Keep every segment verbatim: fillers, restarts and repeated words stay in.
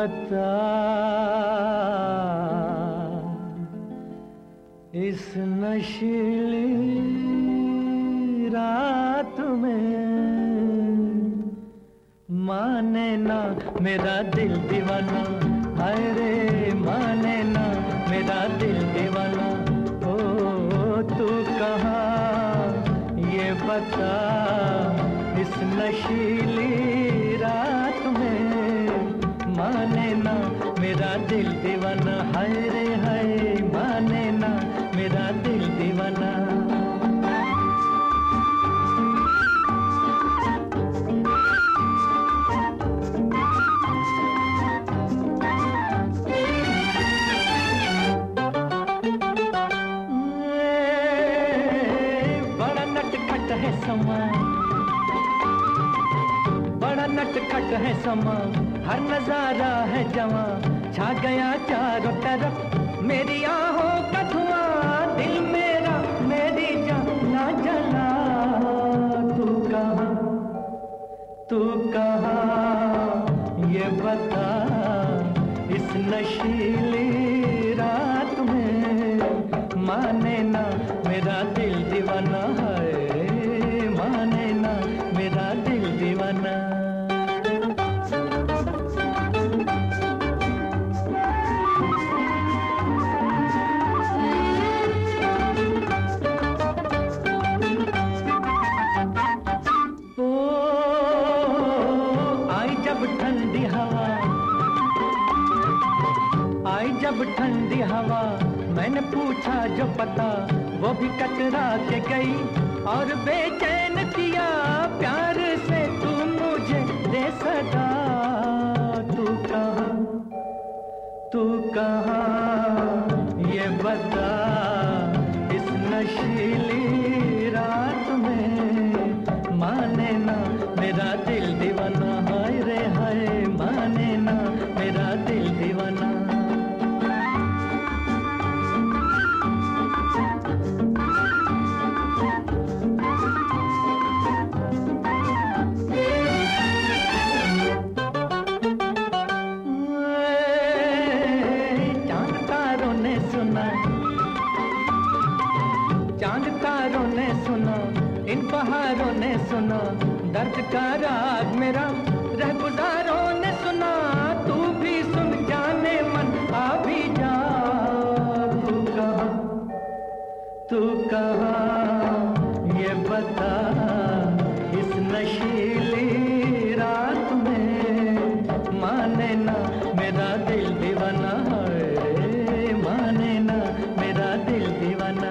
बता इस नशीली रात में माने ना मेरा दिल दीवाना, हाय रे माने ना मेरा दिल दीवाना। ओ तू कहाँ ये बता इस नशीली रात में माने ना मेरा दिल दीवाना, हाय रे हाय माने ना मेरा दिल दीवाना। बड़ा नटखट है समा, बड़ा नटखट है समा, हर नजारा है जवां, छा गया चारों तरफ मेरी आहों का धुआं, दिल मेरा मेरी जान ना जला। तू कहाँ तू कहाँ ये बता इस नशीली रात में माने ना मेरा दिल दीवाना, है माने ना मेरा दिल दीवाना। ठंडी हवा आई जब ठंडी हवा, मैंने पूछा जो पता, वो भी कतरा के गई और बेचैन किया प्यार से तू मुझे दे सदा। तू कहाँ तू कहाँ ये बता इस नशीली रात में माने ना मेरा दिल दीवाना, हाय रे हाय माने ना मेरा दिल दीवाना। चांद तारों ने सुना, चांद तारों ने सुना, इन बहारों ने सुना दर्द का राग मेरा, रहगुजारों ने सुना, तू भी सुन जाने मन आ भी जा। तू कहाँ तू कहाँ ये बता इस नशीली रात में माने ना मेरा दिल दीवाना, है माने ना मेरा दिल दीवाना।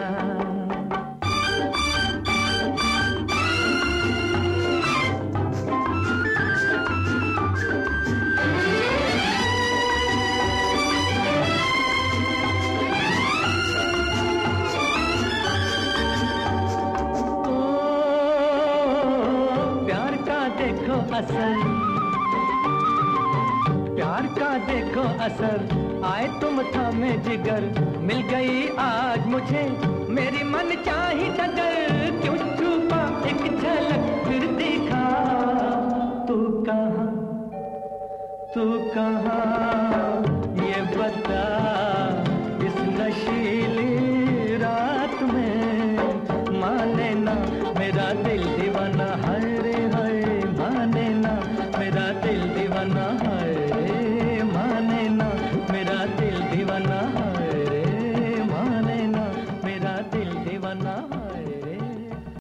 देखो असर प्यार का देखो असर, आए तुम थामे जिगर, मिल गई आज मुझे मेरी मन चाही डगर, क्यों छुपा एक झलक फिर दिखा। तू कहाँ तू कहाँ